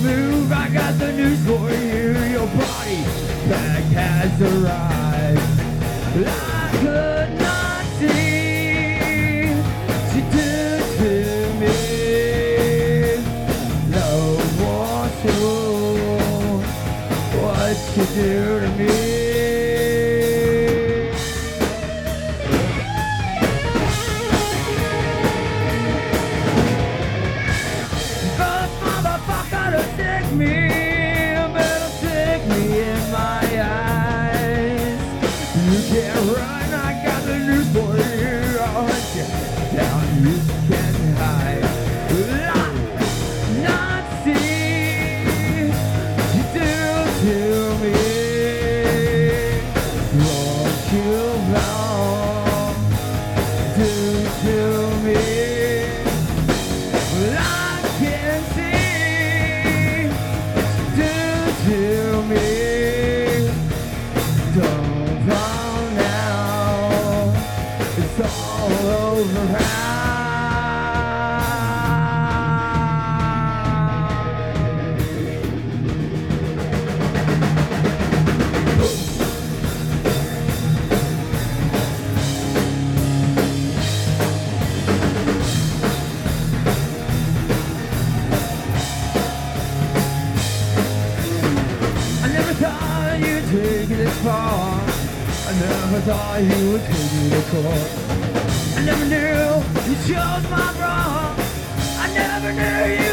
move, I got the news for you. Your body bag has arrived. I could not see what you do to me. No one knows what you do to me. You can't run, I got the news for you. I'll hunt you down, you can't hide. Not see what you do to me. What you wrong do to me. Well, I can see what you do to me. Don't fall now, it's all over now. I never thought you'd take it this far. I never thought you would take me to court. I never knew you chose my wrong. I never knew you